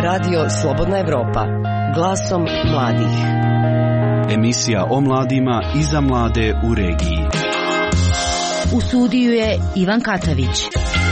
Radio Slobodna Evropa, glasom mladih. Emisija o mladima i za mlade u regiji. U studiju je Ivan Katavić.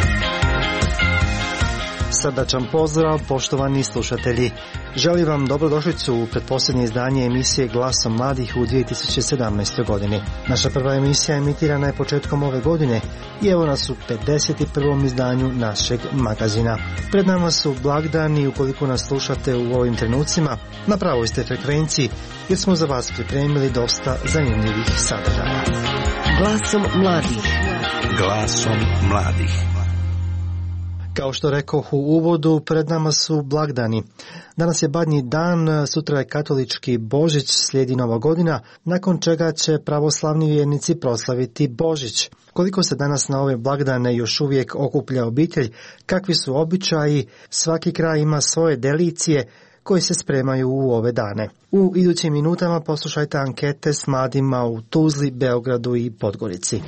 Srdačan pozdrav, poštovani slušatelji. Želim vam dobrodošlicu u pretposljednje izdanje emisije Glasom mladih u 2017. godini. Naša prva emisija emitirana je početkom ove godine i evo nas u 51. izdanju našeg magazina. Pred nama su blagdani, ukoliko nas slušate u ovim trenucima, na pravoj ste frekvenciji jer smo za vas pripremili dosta zanimljivih sadržaja. Glasom mladih. Glasom mladih. Kao što rekoh u uvodu, pred nama su blagdani. Danas je Badnji dan, sutra je katolički Božić, slijedi Nova godina, nakon čega će pravoslavni vjernici proslaviti Božić. Koliko se danas na ove blagdane još uvijek okuplja obitelj, kakvi su običaji, svaki kraj ima svoje delicije koje se spremaju u ove dane. U idućim minutama poslušajte ankete s mladima u Tuzli, Beogradu i Podgorici.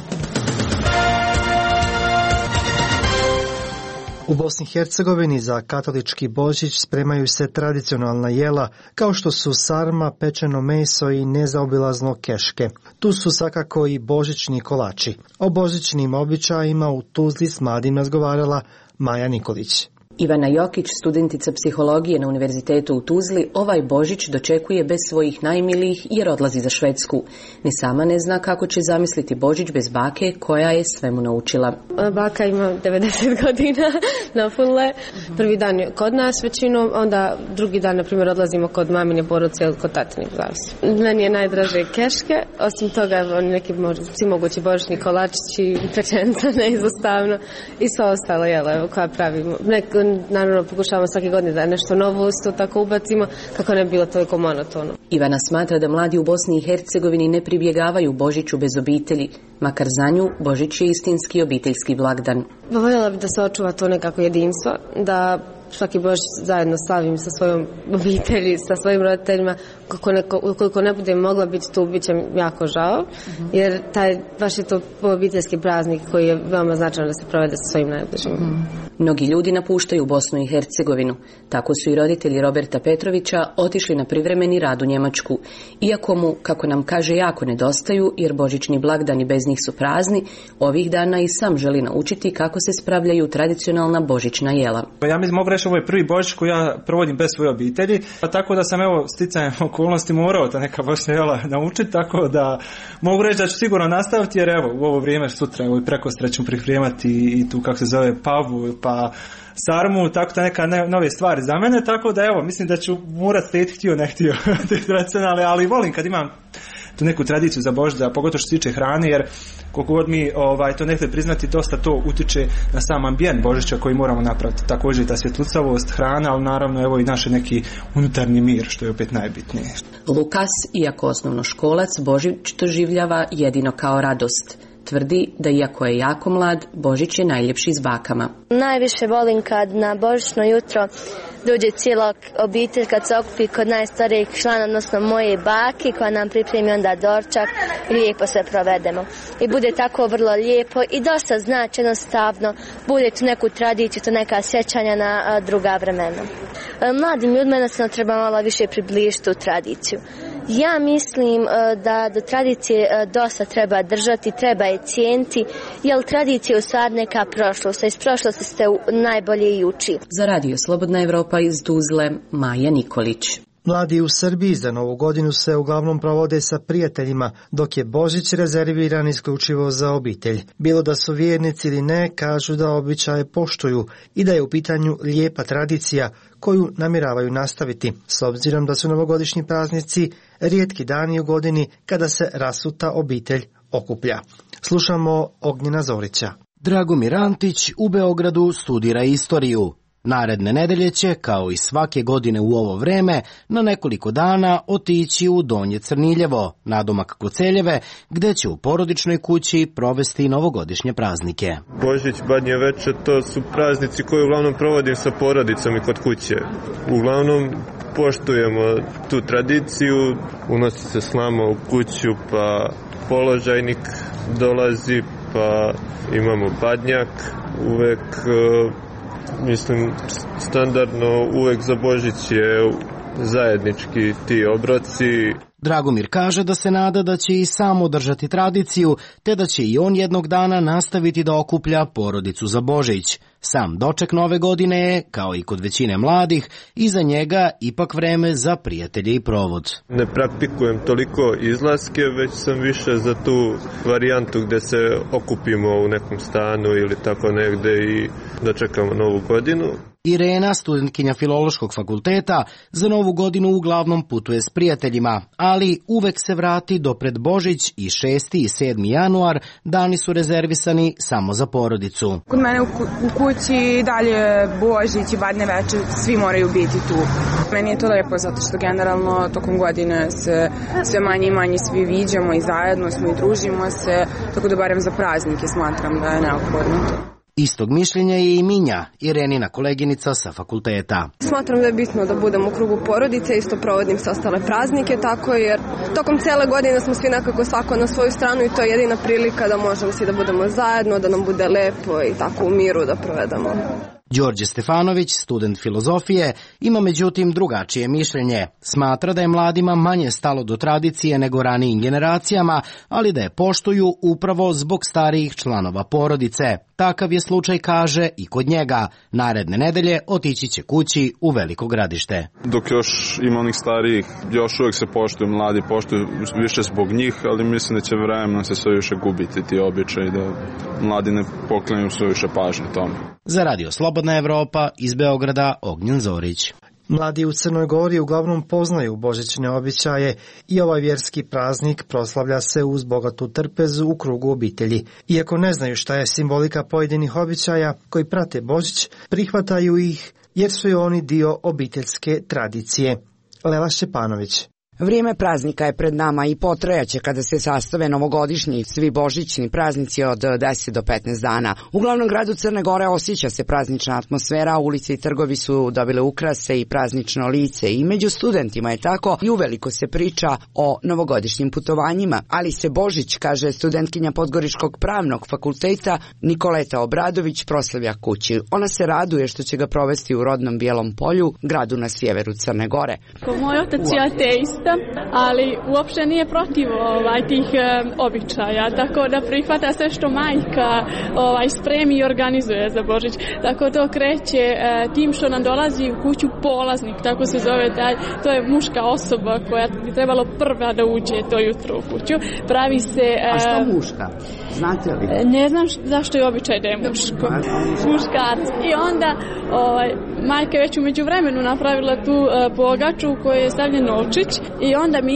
U Bosni i Hercegovini za katolički Božić spremaju se tradicionalna jela kao što su sarma, pečeno meso i nezaobilazno keške. Tu su svakako i božićni kolači. O božićnim običajima u Tuzli s mladim razgovarala Maja Nikolić. Ivana Jokić, studentica psihologije na Univerzitetu u Tuzli, ovaj Božić dočekuje bez svojih najmilijih jer odlazi za Švedsku. Ni sama ne zna kako će zamisliti Božić bez bake koja je svemu naučila. Baka ima 90 godina na fulle. Prvi dan je kod nas većinom, onda drugi dan, na primjer, odlazimo kod mamine porodice ili kod tatinih zavisi. Meni je najdraže keške, osim toga neki svi mogući božićni kolačići, pečenca neizostavno i sva ostala jela koja pravimo. Naravno, pokušavamo svake godine da nešto novo isto tako ubacimo, kako ne bi bilo toliko monotono. Ivana smatra da mladi u Bosni i Hercegovini ne pribjegavaju Božiću bez obitelji, makar za nju Božić je istinski obiteljski blagdan. Voljela bi da se očuva to nekako jedinstvo, da svaki Božić zajedno slavim sa svojom obitelji, sa svojim roditeljima. Ukoliko ne budem mogla biti tu, bit će jako žao, jer baš je to obiteljski praznik koji je veoma značajan da se provede sa svojim najbližima. Mnogi ljudi napuštaju Bosnu i Hercegovinu. Tako su i roditelji Roberta Petrovića otišli na privremeni rad u Njemačku. Iako mu, kako nam kaže, jako nedostaju, jer božićni blagdani bez njih su prazni, ovih dana i sam želi naučiti kako se spravljaju tradicionalna božićna jela. Ja mogu reći, ovo je prvi Božić koji ja provodim bez svoje obitelji, tako da sam sticajem okolnosti morao ta neka božićna jela naučiti, tako da mogu reći da ću sigurno nastaviti, jer u ovo vrijeme sutra prekostra ću pripremati i tu, kako se zove, pavu, pa sarmu, tako da neka nove stvari za mene, tako da mislim da ću morat slijediti htio ne htio te tradicionalne, ali volim kad imam tu neku tradiciju za Božić, pogotovo što se tiče hrane, jer koliko god mi to ne htjeli priznati, dosta to utiče na sam ambijent Božića koji moramo napraviti. Također i ta svjetlucavost, hrana, ali naravno i naš neki unutarnji mir, što je opet najbitnije. Lukas, iako osnovnoškolac, Božić doživljava jedino kao radost. Tvrdi da iako je jako mlad, Božić je najljepši s bakama. Najviše volim kad na božićno jutro dođe cijela obitelj, kad se okupi kod najstarijeg člana, odnosno moje baki, koja nam pripremi onda dorčak i lijepo se provedemo. I bude tako vrlo lijepo i dosta znači jednostavno, bude tu neku tradiciju, tu neka sjećanja na druga vremena. Mladim ljudima jednostavno treba malo više približiti tu tradiciju. Ja mislim da do tradicije dosta treba držati, treba je cijeniti, jer tradicija je sad neka prošlost, a iz prošlosti se najbolje i uči. Za Radio Slobodna Evropa iz Tuzle, Maja Nikolić. Mladi u Srbiji za Novu godinu se uglavnom provode sa prijateljima, dok je Božić rezerviran isključivo za obitelj. Bilo da su vjernici ili ne, kažu da običaje poštuju i da je u pitanju lijepa tradicija koju namjeravaju nastaviti, s obzirom da su novogodišnji praznici rijetki dani u godini kada se rasuta obitelj okuplja. Slušamo Ognjena Zorića. Dragomir Antić u Beogradu studira istoriju. Naredne nedelje će, kao i svake godine u ovo vreme, na nekoliko dana otići u Donje Crniljevo, nadomak Koceljeve, gde će u porodičnoj kući provesti novogodišnje praznike. Božić, Badnje veče, to su praznici koje uglavnom provodim sa porodicom i kod kuće. Uglavnom poštujemo tu tradiciju, unosi se slama u kuću, pa položajnik dolazi, pa imamo badnjak, uvek Mislim, standardno uvek za Božić je zajednički ti obroci. Dragomir kaže da se nada da će i sam održati tradiciju, te da će i on jednog dana nastaviti da okuplja porodicu za Božić. Sam doček nove godine je, kao i kod većine mladih, iza njega ipak vreme za prijatelje i provod. Ne praktikujem toliko izlaske, već sam više za tu varijantu gde se okupimo u nekom stanu ili tako negde i dočekamo novu godinu. Irena, studentkinja Filološkog fakulteta, za novu godinu uglavnom putuje s prijateljima, ali uvek se vrati do pred Božić i 6. i 7. januar, dani su rezervisani samo za porodicu. Kod mene u kući dalje Božić i Badnje večer, svi moraju biti tu. Meni je to lepo zato što generalno tokom godine se sve manje i manje svi viđamo i zajedno smo i družimo se, tako da barem za praznike smatram da je neophodno to. Istog mišljenja je i Minja, Irenina koleginica sa fakulteta. Smatram da je bitno da budemo u krugu porodice, isto provodim sa ostale praznike, tako jer tokom cele godine smo svi nekako svako na svoju stranu i to je jedina prilika da možemo svi da budemo zajedno, da nam bude lepo i tako u miru da provedemo. Đorđe Stefanović, student filozofije, ima međutim drugačije mišljenje. Smatra da je mladima manje stalo do tradicije nego ranijim generacijama, ali da je poštuju upravo zbog starijih članova porodice. Takav je slučaj, kaže, i kod njega. Naredne nedelje otići će kući u Veliko Gradište. Dok još ima onih starijih, još uvijek se poštuju, mladi poštuju više zbog njih, ali mislim da će vremenom se sve više gubiti ti običaji, da mladi ne poklanjaju sve više pažnje tome. Za Radio Slobodna Evropa, iz Beograda, Ognjen Zorić. Mladi u Crnoj Gori uglavnom poznaju božićne običaje i ovaj vjerski praznik proslavlja se uz bogatu trpezu u krugu obitelji. Iako ne znaju šta je simbolika pojedinih običaja koji prate Božić, prihvataju ih jer su i oni dio obiteljske tradicije. Lela Šćepanović. Vrijeme praznika je pred nama i potrajaće kada se sastave novogodišnji i svi božićni praznici od 10 do 15 dana. U glavnom gradu Crne Gore osjeća se praznična atmosfera, ulice i trgovi su dobile ukrase i praznično lice i među studentima je tako i uveliko se priča o novogodišnjim putovanjima, ali se Božić, kaže studentkinja Podgoričkog pravnog fakulteta Nikoleta Obradović, proslavlja kući. Ona se raduje što će ga provesti u rodnom Bijelom Polju, gradu na sjeveru Crne Gore. Moj otac je ateista, ali uopšte nije protiv tih običaja, tako da prihvata sve što majka spremi i organizuje za Božić. Tako to kreće tim što nam dolazi u kuću polaznik, tako se zove, to je muška osoba koja bi trebalo prva da uđe to jutro u kuću. Pravi se... A što muška? Znate li? Ne znam zašto je običaj da je muško. Muškarac. I onda majka je već umeđu vremenu napravila tu pogaču u kojoj je stavljen novčić i onda mi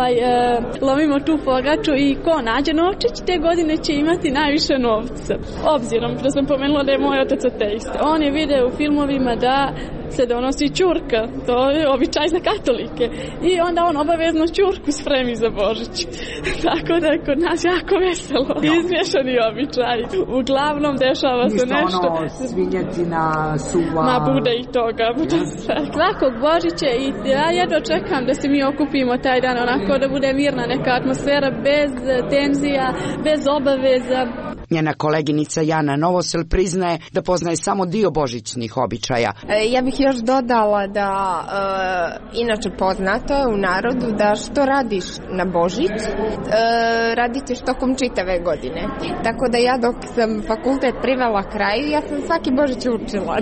lovimo tu pogaču i ko nađe novčić te godine će imati najviše novca. Obzirom da sam pomenula da je moj otac ateista. On je video u filmovima da se donosi ćurka, to je običaj za katolike. I onda on obavezno ćurku spremi za Božić. Tako da je kod nas jako veselo. Izmješani običaj. Uglavnom dešava se nešto. Ništa svinjetina, suva. Ma bude i toga. Svakog Božića i ja jedva čekam da se mi okupimo taj dan onako da bude mirna neka atmosfera bez tenzija, bez obaveza. Njena koleginica Jana Novosel priznaje da poznaje samo dio božićnih običaja. Ja bih još dodala da inače poznato je u narodu da što radiš na Božić, radit ćeš tokom čitave godine. Tako da ja dok sam fakultet privela kraju, ja sam svaki Božić učila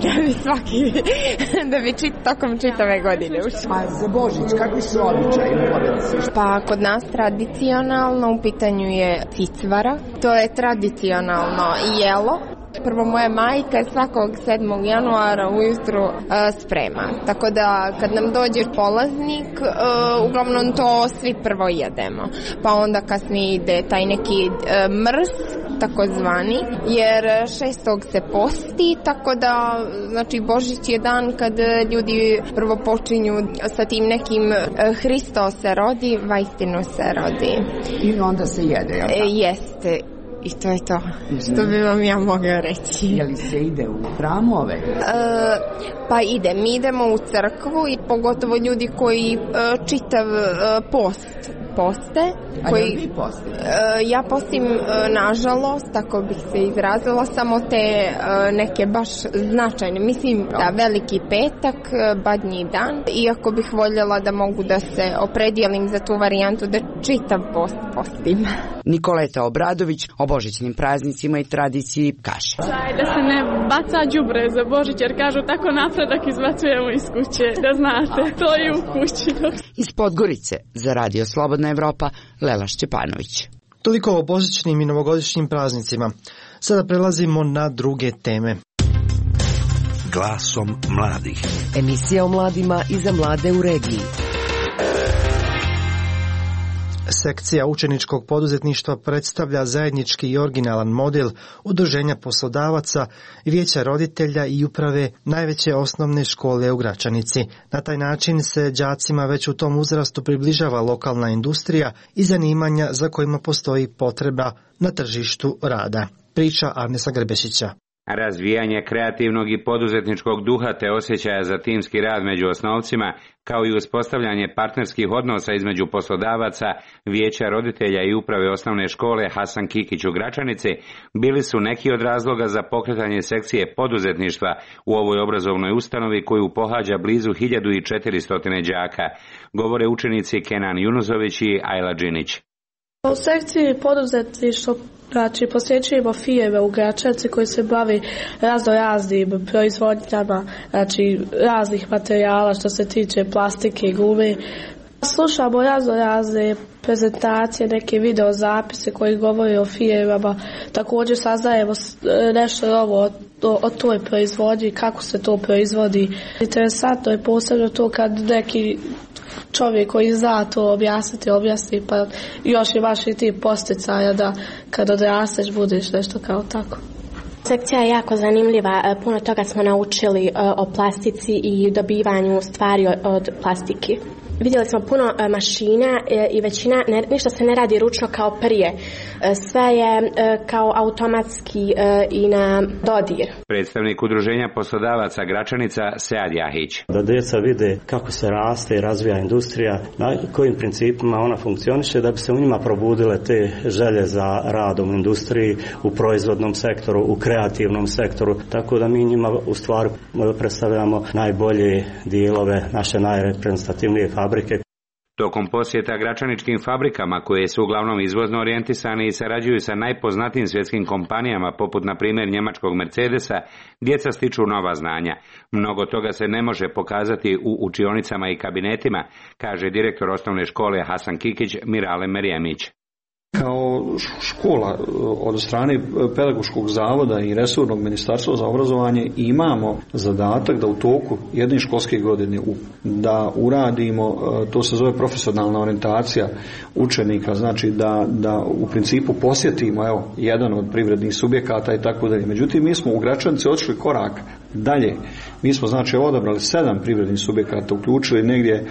da bi tokom čitave godine učila. A za Božić, kakvi su običaji? Pa kod nas tradicionalno u pitanju je cicvara. To je tradicionalno jelo. Prvo moja majka svakog 7. januara ujutru sprema. Tako da kad nam dođe polaznik, uglavnom to svi prvo jedemo. Pa onda kasnije ide taj neki mrs, takozvani, jer 6. se posti, tako da znači Božić je dan kad ljudi prvo počinju sa tim nekim Hristo se rodi, vaistinu se rodi. I onda se jede, jel' tako? Jeste. I to je to što bi vam ja mogla reći. Je li se ide u hramove? Pa mi idemo u crkvu i pogotovo ljudi koji čitav post poste. Ja postim, nažalost, tako bih se izrazila, samo te neke baš značajne. Mislim da Veliki petak, Badnji dan, iako bih voljela da mogu da se opredijelim za tu varijantu da čitav post postim. Nikoleta Obradović o božićnim praznicima i tradiciji kaže. Da se ne baca đubre za Božić, jer kažu tako napredak izbacujemo iz kuće, da znate, to je u kući. Iz Podgorice za Radio Slobodna Evropa, Lela Šćepanović. Toliko o božićnim i novogodišnjim praznicima. Sada prelazimo na druge teme. Glasom mladih. Emisija o mladima i za mlade u regiji. Sekcija učeničkog poduzetništva predstavlja zajednički i originalan model udruženja poslodavaca, vijeća roditelja i uprave najveće osnovne škole u Gračanici. Na taj način se đacima već u tom uzrastu približava lokalna industrija i zanimanja za kojima postoji potreba na tržištu rada. Priča Arnesa Grbešića. Razvijanje kreativnog i poduzetničkog duha te osjećaja za timski rad među osnovcima, kao i uspostavljanje partnerskih odnosa između poslodavaca, vijeća roditelja i uprave osnovne škole Hasan Kikić u Gračanici, bili su neki od razloga za pokretanje sekcije poduzetništva u ovoj obrazovnoj ustanovi koju pohađa blizu 1400 đaka, govore učenici Kenan Junuzović i Ajla Džinić. U sekciji poduzetništva posjećujemo firme u Gračanici koji se bavi raznim proizvodnjama, raznih materijala što se tiče plastike i gume. Slušamo razne prezentacije, neke video zapise koji govore o firmama. Također saznajemo nešto novo o toj proizvodnji, kako se to proizvodi. Interesantno je posebno to kad neki čovjek koji zna to objasni, pa još imaš i ti posticaja da kad odrasteš budeš nešto kao tako. Sekcija je jako zanimljiva, puno toga smo naučili o plastici i dobivanju stvari od plastike. Vidjeli smo puno mašina i većina, ništa se ne radi ručno kao prije. Sve je kao automatski i na dodir. Predstavnik udruženja poslodavaca Gračanica Sead Jahić. Da djeca vide kako se raste i razvija industrija, na kojim principima ona funkcioniše, da bi se u njima probudile te želje za radom u industriji, u proizvodnom sektoru, u kreativnom sektoru. Tako da mi njima u stvari predstavljamo najbolje dijelove naše najreprezentativnije fabrike. Tokom posjeta gračaničkim fabrikama koje su uglavnom izvozno orijentisane i sarađuju sa najpoznatijim svjetskim kompanijama poput na primjer njemačkog Mercedesa, djeca stiču nova znanja. Mnogo toga se ne može pokazati u učionicama i kabinetima, kaže direktor osnovne škole Hasan Kikić Mirale Merijemić. Kao škola od strane Pedagoškog zavoda i resornog ministarstva za obrazovanje imamo zadatak da u toku jedne školske godine da uradimo, to se zove profesionalna orijentacija učenika, znači da u principu posjetimo jedan od privrednih subjekata i tako dalje. Međutim, mi smo u Gračanici otišli korak dalje. Mi smo znači odabrali 7 privrednih subjekata, uključili negdje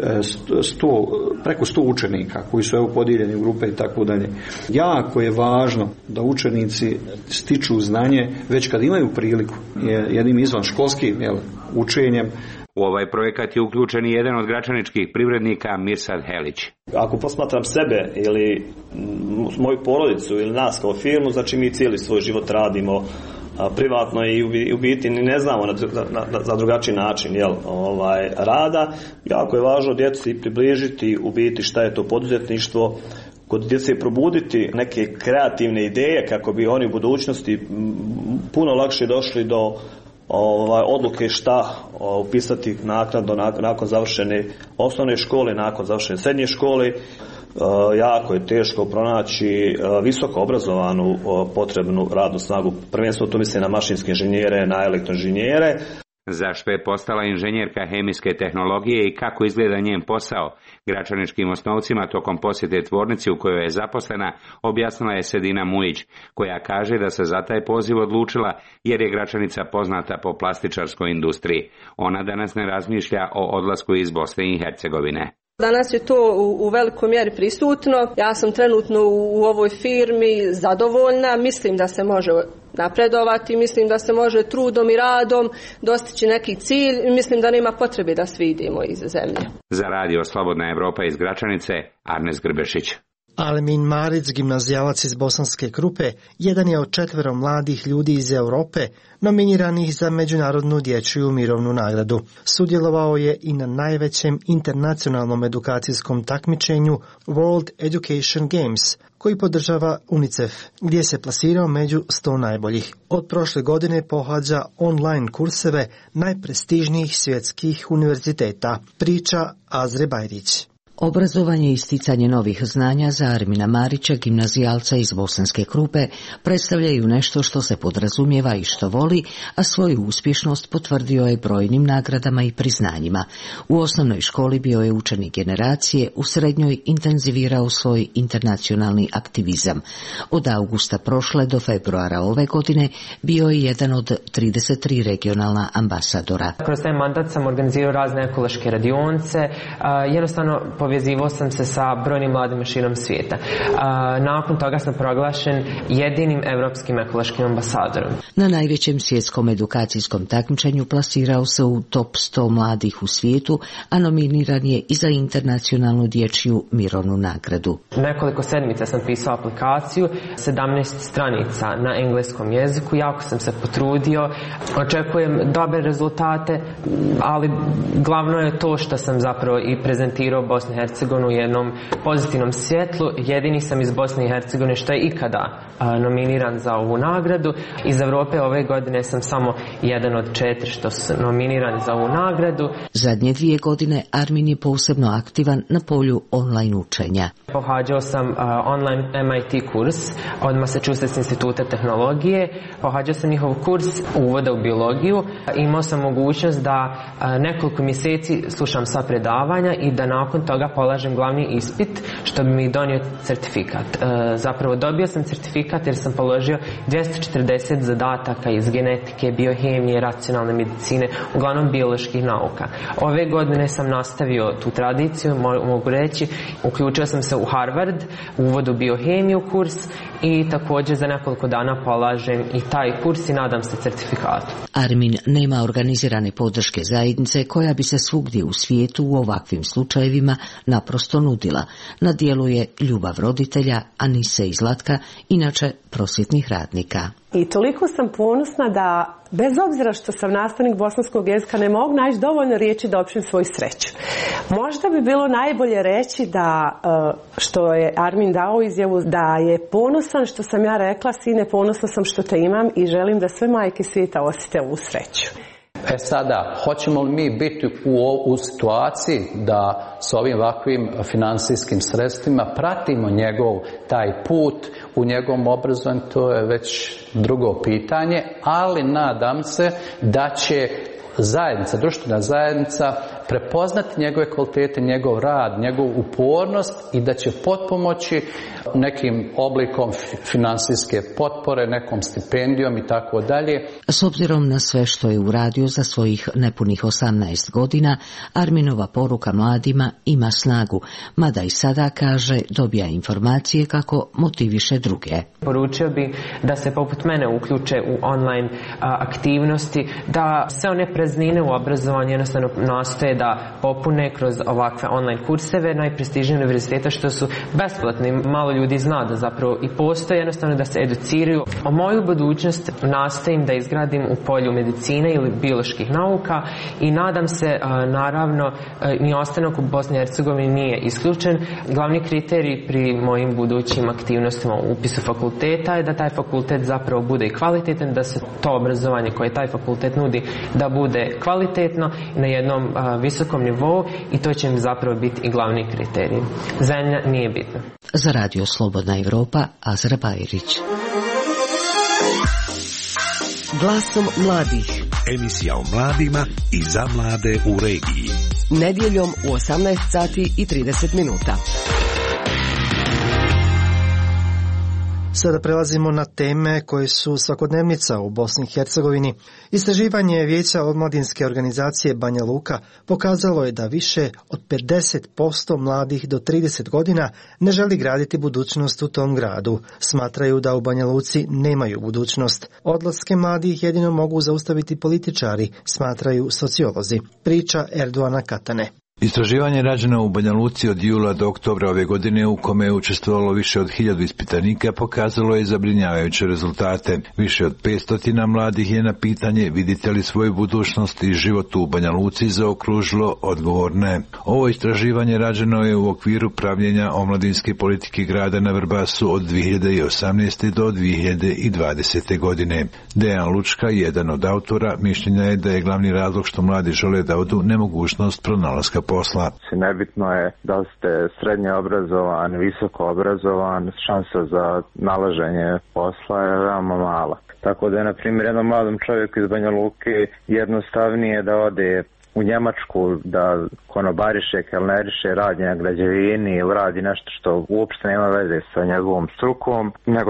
preko 100 učenika koji su podijeljeni u grupe i tako dalje. Jako je važno da učenici stiču znanje već kad imaju priliku jednim izvan školskim učenjem. U ovaj projekat je uključen i jedan od gračaničkih privrednika Mirsad Helić. Ako posmatram sebe ili moju porodicu ili nas kao firmu, znači mi cijeli svoj život radimo privatno i u biti ne znamo za drugačiji način rada. Jako je važno djeci približiti u biti šta je to poduzetništvo, kod djece probuditi neke kreativne ideje kako bi oni u budućnosti puno lakše došli do odluke šta upisati naknadno nakon završene osnovne škole, nakon završene srednje škole. Jako je teško pronaći visoko obrazovanu potrebnu radnu snagu. Prvenstveno to misli na mašinske inženjere, na elektroinženjere. Zašto je postala inženjerka hemijske tehnologije i kako izgleda njen posao? Gračaničkim osnovcima tokom posjete tvornici u kojoj je zaposlena objasnila je Sedina Mujić, koja kaže da se za taj poziv odlučila jer je Gračanica poznata po plastičarskoj industriji. Ona danas ne razmišlja o odlasku iz Bosne i Hercegovine. Danas je to u velikoj mjeri prisutno. Ja sam trenutno u ovoj firmi zadovoljna. Mislim da se može napredovati. Mislim da se može trudom i radom dostići neki cilj i mislim da nema potrebe da svi idemo iz zemlje. Za radio Slobodna Evropa iz Gračanice, Arnes Grbešić. Almin Maric, gimnazijalac iz Bosanske Krupe, jedan je od 4 mladih ljudi iz Europe nominiranih za Međunarodnu dječju mirovnu nagradu. Sudjelovao je i na najvećem internacionalnom edukacijskom takmičenju World Education Games, koji podržava UNICEF, gdje se plasirao među 100 najboljih. Od prošle godine pohađa online kurseve najprestižnijih svjetskih univerziteta, priča Azre Bajrić. Obrazovanje i isticanje novih znanja za Armina Marića, gimnazijalca iz Bosanske Krupe, predstavljaju nešto što se podrazumijeva i što voli, a svoju uspješnost potvrdio je brojnim nagradama i priznanjima. U osnovnoj školi bio je učenik generacije, u srednjoj intenzivirao svoj internacionalni aktivizam. Od augusta prošle do februara ove godine bio je jedan od 33 regionalna ambasadora. Kroz taj mandat sam organizirao razne ekološke radionice, jednostavno povezivao sam se sa brojnim mladima širom svijeta. Nakon toga sam proglašen jedinim evropskim ekološkim ambasadorom. Na najvećem svjetskom edukacijskom takmičenju plasirao se u top 100 mladih u svijetu, a nominiran je i za internacionalnu dječju mirovnu nagradu. Nekoliko sedmica sam pisao aplikaciju, 17 stranica na engleskom jeziku, jako sam se potrudio, očekujem dobre rezultate, ali glavno je to što sam zapravo i prezentirao Bosnu i Hercegovinu u jednom pozitivnom svjetlu. Jedini sam iz Bosne i Hercegovine što je ikada nominiran za ovu nagradu. Iz Europe ove godine sam samo jedan od 4 što su nominiran za ovu nagradu. Zadnje 2 godine Armin je posebno aktivan na polju online učenja. Pohađao sam online MIT kurs od Massachusetts instituta tehnologije. Pohađao sam njihov kurs uvoda u biologiju. Imao sam mogućnost da nekoliko mjeseci slušam sva predavanja i da nakon toga polažem glavni ispit, što bi mi donio certifikat. Zapravo dobio sam certifikat jer sam položio 240 zadataka iz genetike, biohemije, racionalne medicine, uglavnom bioloških nauka. Ove godine sam nastavio tu tradiciju, mogu reći, uključio sam se u Harvard, uvod u biohemiju kurs i također za nekoliko dana polažem i taj kurs i nadam se certifikatu. Armin nema organizirane podrške zajednice koja bi se svugdje u svijetu u ovakvim slučajevima naprosto nudila. Na dijelu je ljubav roditelja, Anise i Zlatka, inače prosvjetnih radnika. I toliko sam ponosna da, bez obzira što sam nastavnik bosanskog jezika, ne mogu naći dovoljno riječi da općim svoju sreću. Možda bi bilo najbolje reći da, što je Armin dao izjavu, da je ponosan što sam ja rekla, sine, ponosna sam što te imam i želim da sve majke svijeta osjete ovu sreću. Sada, hoćemo li mi biti u situaciji da s ovim ovakvim financijskim sredstvima pratimo njegov taj put u njegovom obrazovanju, to je već drugo pitanje, ali nadam se da će zajednica, društvena zajednica prepoznati njegove kvalitete, njegov rad, njegovu upornost i da će potpomoći nekim oblikom finansijske potpore, nekom stipendijom i tako dalje. S obzirom na sve što je uradio za svojih nepunih 18 godina, Arminova poruka mladima ima snagu, mada i sada, kaže, dobija informacije kako motiviše druge. Poručio bi da se poput mene uključe u online aktivnosti, da sve one praznine u obrazovanju jednostavno nastoje da popune kroz ovakve online kurseve najprestižnije univerziteta što su besplatni. Malo ljudi zna da zapravo i postoje, jednostavno da se educiraju. O moju budućnost nastojim da izgradim u polju medicine ili bioloških nauka i nadam se, naravno, ni ostanak u Bosni i Hercegovini nije isključen. Glavni kriterij pri mojim budućim aktivnostima u upisu fakulteta je da taj fakultet zapravo bude i kvalitetan, da se to obrazovanje koje taj fakultet nudi da bude kvalitetno na jednom visokom nivou i to će mi zapravo biti i glavni kriterij. Zemlja nije bitna. Za radio Slobodna Evropa, Azra Bajrić. Glasom mladih. Emisija o mladima i za mlade u regiji. Nedjeljom u 18 sati i 30 minuta. Sada prelazimo na teme koje su svakodnevnica u Bosni i Hercegovini. Istraživanje Vijeća omladinske organizacije Banja Luka pokazalo je da više od 50% mladih do 30 godina ne želi graditi budućnost u tom gradu. Smatraju da u Banja Luci nemaju budućnost. Odlaske mladih jedino mogu zaustaviti političari, smatraju sociolozi. Priča Erdoana Katane. Istraživanje rađeno u Banja Luci od jula do oktobra ove godine, u kome je učestvovalo više od 1000 ispitanika, pokazalo je zabrinjavajuće rezultate. Više od 500 mladih je na pitanje vidite li svoju budućnost i život u Banja Luci zaokružilo odgovor ne. Ovo istraživanje rađeno je u okviru pravljenja omladinske politike grada na Vrbasu od 2018. do 2020. godine. Dejan Lučka, jedan od autora, mišljenja je da je glavni razlog što mladi žele da odu nemogućnost pronalaska posla. Nebitno je da li ste srednje obrazovan, visoko obrazovan, šansa za nalaženje posla je veoma mala. Tako da je, na primjer, jednom mladom čovjeku iz Banja Luke jednostavnije da ode u Njemačku, da konobariše, kelneriše, radi na građevini ili radi nešto što uopšte nema veze sa njegovom strukom, nego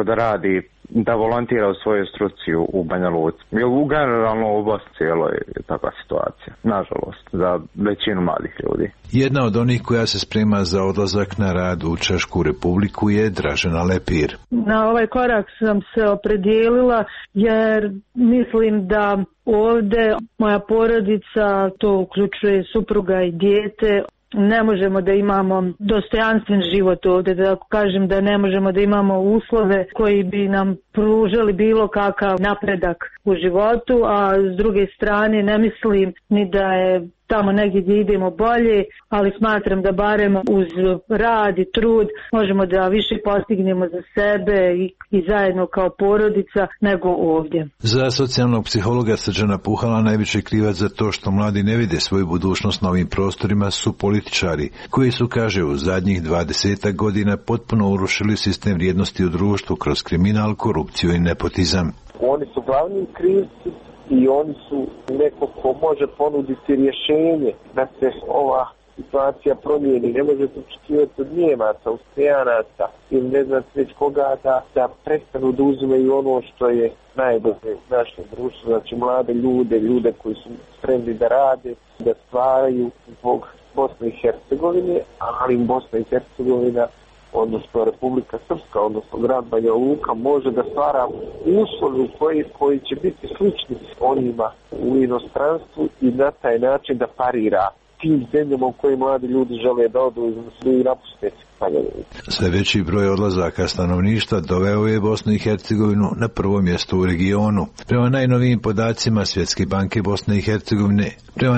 da volontira u svojoj struci u Banja Luci. Generalno u Bosni cijeloj je takva situacija, nažalost, za većinu mladih ljudi. Jedna od onih koja se sprema za odlazak na rad u Češku Republiku je Dražena Lepir. Na ovaj korak sam se opredijelila jer mislim da ovdje moja porodica, to uključuje supruga i dijete, ne možemo da imamo dostojanstven život ovdje, da kažem da ne možemo da imamo uslove koji bi nam pružali bilo kakav napredak u životu, a s druge strane ne mislim ni da je tamo negdje gdje idemo bolje, ali smatram da barem uz rad i trud možemo da više postignemo za sebe i zajedno kao porodica nego ovdje. Za socijalnog psihologa Srđana Puhala najveći krivac za to što mladi ne vide svoju budućnost na ovim prostorima su političari, koji su, kaže, u zadnjih 20 godina potpuno urušili sistem vrijednosti u društvu kroz kriminal, korupciju i nepotizam. Oni su glavni krivci i oni su neko ko može ponuditi rješenje da se ova situacija promijeni. Ne možete očekivati od Njemaca, Austrijanaca ili ne znam već koga da prestanu da uzimaju ono što je najbolje u našem društvu. Znači mlade ljude koji su spremni da rade, da stvaraju zbog Bosne i Hercegovine, ali Bosna i Hercegovina, odnosno Republika Srpska, odnosno grad Banja Luka, može da stvara uslove koji će biti slični onima u inostranstvu i na taj način da parira tim zemljama u koje mladi ljudi žele da odu i napuste Banja Luka. Sve veći broj odlazaka stanovništva doveo je Bosnu i Hercegovinu na prvo mjesto u regionu. Prema najnovijim podacima Svjetske banke Bosne i Hercegovine,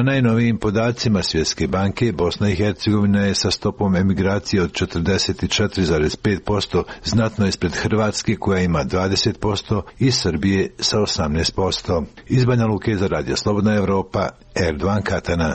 Bosna i Hercegovina je sa stopom emigracije od 44,5%, znatno ispred Hrvatske koja ima 20% i Srbije sa 18%. Iz Banja Luke za Radio Slobodna Evropa, Erdoan Katana.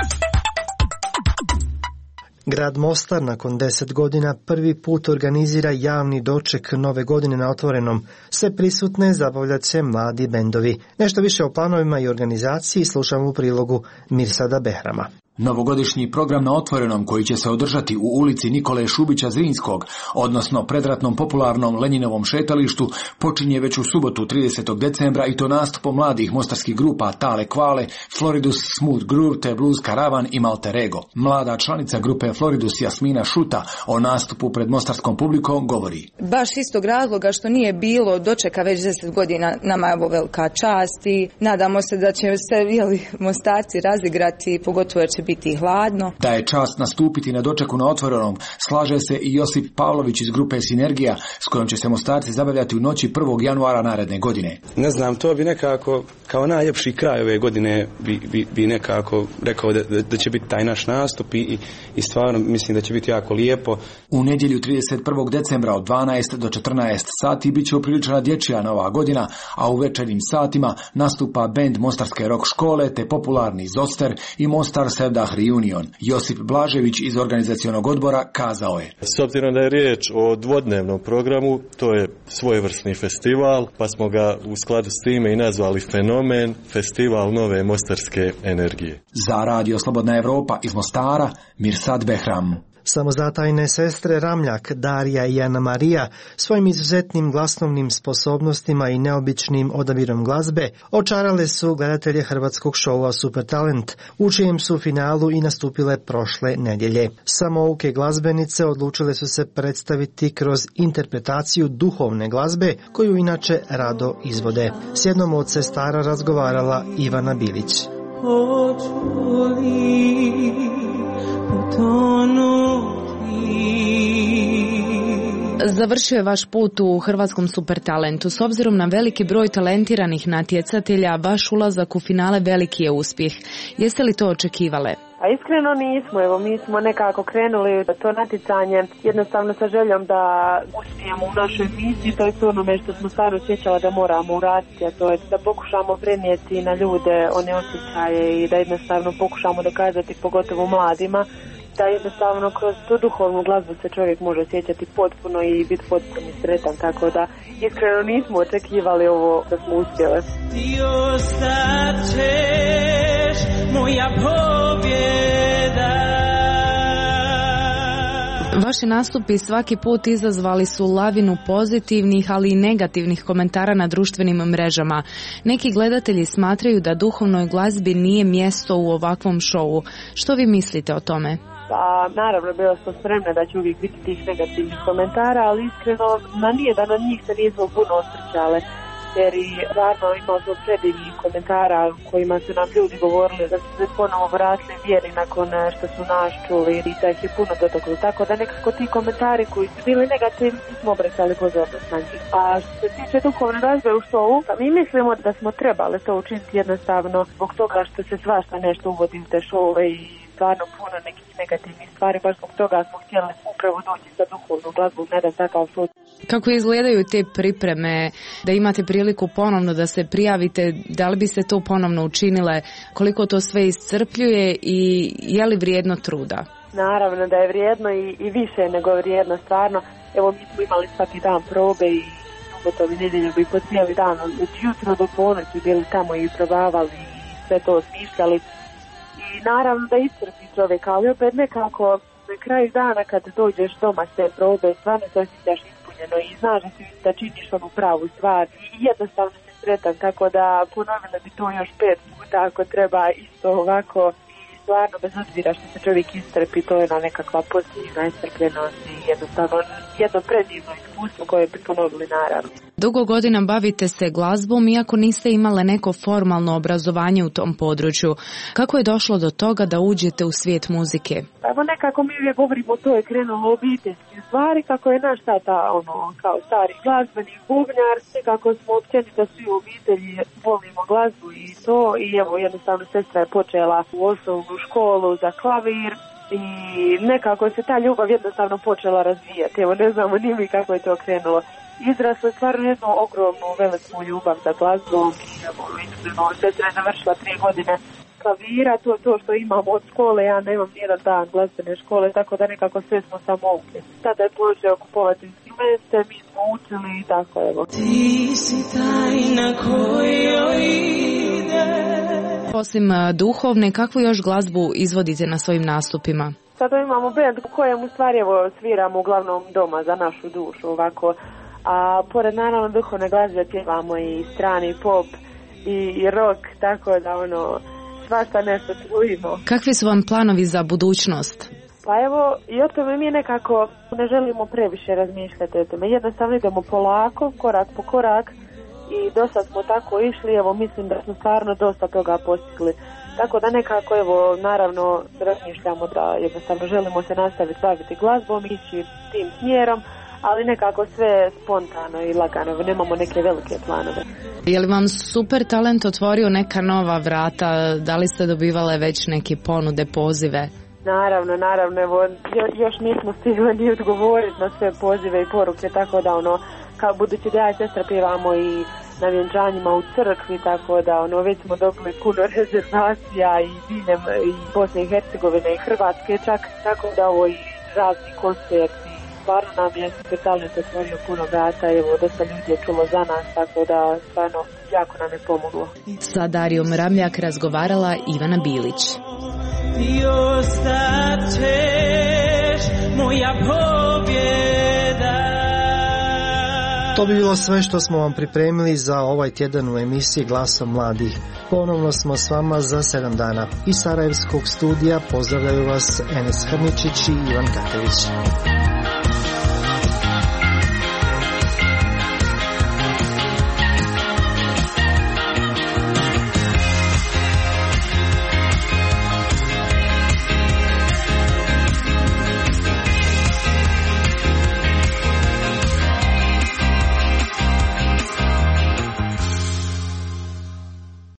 Grad Mostar nakon 10 godina prvi put organizira javni doček nove godine na otvorenom. Sve prisutne zabavljat će mladi bendovi. Nešto više o planovima i organizaciji slušamo u prilogu Mirsada Behrama. Novogodišnji program na otvorenom koji će se održati u ulici Nikole Šubića Zrinskog, odnosno predratnom popularnom Lenjinovom šetalištu, počinje već u subotu 30. decembra i to nastupom mladih mostarskih grupa Tale Kvale, Floridus Smooth Groove te Blues Caravan i Malter Ego. Mlada članica grupe Floridus Jasmina Šuta o nastupu pred mostarskom publikom govori. Baš istog razloga što nije bilo dočeka već 10 godina, nama je ovo velika čast i nadamo se da će se Mostarci razigrati, pogotovo jer će biti hladno. Da je čast nastupiti na dočeku na otvorenom, slaže se i Josip Pavlović iz grupe Sinergija, s kojom će se Mostarci zabavljati u noći 1. januara naredne godine. Ne znam, to bi nekako kao najljepši kraj ove godine bi nekako rekao da će biti taj naš nastup i stvarno mislim da će biti jako lijepo. U nedjelju 31. decembra od 12 do 14 sati bit će upriličena dječja nova godina, a u večernjim satima nastupa bend Mostarske rock škole te popularni Zoster i Mostar Sevdah Reunion. Josip Blažević iz organizacionog odbora kazao je. S obzirom da je riječ o dvodnevnom programu, to je svojevrsni festival, pa smo ga u skladu s time i nazvali Fenomen, festival nove mostarske energije. Za Radio Slobodna Evropa iz Mostara, Mirsad Behram. Samozatajne sestre Ramljak, Darija i Ana Marija, svojim izuzetnim glasnovnim sposobnostima i neobičnim odabirom glazbe očarale su gledatelje hrvatskog šova Super Talent, u čijem su finalu i nastupile prošle nedjelje. Samouke glazbenice odlučile su se predstaviti kroz interpretaciju duhovne glazbe, koju inače rado izvode. S jednom od sestara razgovarala Ivana Bilić. Završio je vaš put u Hrvatskom Super Talentu. S obzirom na veliki broj talentiranih natjecatelja, vaš ulazak u finale veliki je uspjeh. Jeste li to očekivale? A iskreno nismo, evo mi smo nekako krenuli to natjecanje jednostavno sa željom da uspijemo u našoj misiji, to je to onome što smo stvarno osjećala da moramo uraditi, a to je da pokušamo prenijeti na ljude one osjećaje i da jednostavno pokušamo dokazati pogotovo mladima da jednostavno kroz tu duhovnu glazbu se čovjek može osjećati potpuno i biti potpuno sretan, tako da iskreno nismo očekivali ovo da smo uspjeli. Ti ostaćeš moja pobjeda. Vaši nastupi svaki put izazvali su lavinu pozitivnih, ali i negativnih komentara na društvenim mrežama. Neki gledatelji smatraju da duhovnoj glazbi nije mjesto u ovakvom šovu. Što vi mislite o tome? Pa naravno bila smo spremne da će uvijek biti tih negativnih komentara, ali iskreno na nijedan od njih se nismo puno osvrćale, jer i stvarno imali smo predivnih komentara kojima su nam ljudi govorili da su se ponovo vratili vjeri nakon što su nas čuli i da ih je puno dotaklo. Tako da nekako ti komentari koji su bili negativni smo obraćali pozornost na njih. A što se tiče duhovne glazbe u šovu, mi mislimo da smo trebali to učiniti jednostavno zbog toga što se svašta nešto uvodi u te šove i stvarno puno nekih negativnih stvari, baš zbog toga smo htjeli upravo doći sa duhovnom glazbom na jedan takav šov. Kako izgledaju te pripreme, da imate priliku ponovno da se prijavite, da li biste to ponovno učinile, koliko to sve iscrpljuje i je li vrijedno truda? Naravno da je vrijedno i više nego vrijedno, stvarno. Evo mi smo imali svaki dan probe i subotom i nedjeljom i po cijeli dan, od jutro do ponoći bili tamo i probavali i sve to smišljali. I naravno da iscrpi čovjek, ali opet nekako na kraju dana kad dođeš doma s te probe, stvarno se osjećaš ispunjeno i znaš da činiš onu pravu stvar i jednostavno si sretan, tako da ponovila bi to još 5 puta ako treba isto ovako. I stvarno bez obzira što se čovjek iscrpi, to je jedna nekakva pozitivna iscrpljenost i jednostavno jedno predivno iskustvo koje bi ponovili naravno. Dugo godina bavite se glazbom, iako niste imale neko formalno obrazovanje u tom području. Kako je došlo do toga da uđete u svijet muzike? Evo nekako mi uvijek govorimo, to je krenulo obiteljske stvari, kako je naš tata kao stari glazbenik, bubnjar, nekako smo općenito svi u obitelji volimo glazbu i to, i evo jednostavno sestra je počela u osnovnu školu za klavir i nekako se ta ljubav jednostavno počela razvijati. Evo ne znamo ni mi kako je to krenulo. Izrasla je stvarno jednu ogromnu veliku ljubav za glazbom. Sestra je završila 3 godine klavira, to što imamo od škole, ja nemam nijedan dan glazbene škole, tako da nekako sve smo samouke. Tada je počeo kupovati instrumente, mi smo učili i tako evo. Ti si tajna kojoj ide. Osim duhovne, kakvu još glazbu izvodite na svojim nastupima? Sada imamo band u kojem u stvari evo sviramo uglavnom doma za našu dušu ovako. A pored naravno duhovne glazbe pjevamo i strani pop i rock, tako da svašta nešto čujemo. Kakvi su vam planovi za budućnost? Pa evo, i o tome mi nekako ne želimo previše razmišljati o tome. Jednostavno idemo polako, korak po korak i dosta smo tako išli, evo mislim da smo stvarno dosta toga postigli. Tako da nekako evo naravno razmišljamo da jednostavno želimo se nastaviti baviti glazbom, ići tim smjerom, ali nekako sve spontano i lagano, nemamo neke velike planove. Je li vam Super Talent otvorio neka nova vrata, da li ste dobivale već neke ponude, pozive? Naravno, evo još nismo stigli ni odgovoriti na sve pozive i poruke, tako da kao budući da ja i sestra pjevamo i na vjenčanjima u crkvi, tako da već smo dobili puno rezervacija i diljem i Bosne i Hercegovine i Hrvatske čak, tako da ovo i razni koncerti. Stvarno nam je Super Talent otvorio puno vrata, evo dosta ljudi je čulo za nas, tako da stvarno jako nam je pomoglo. Sa Darijom Ramljak razgovarala Ivana Bilić. Ti ostaćeš moja pobjeda. To bi bilo sve što smo vam pripremili za ovaj tjedan u emisiji Glasom mladih. Ponovno smo s vama za 7 dana. Iz Sarajevskog studija pozdravljaju vas Enes Hrničić i Ivan Katević.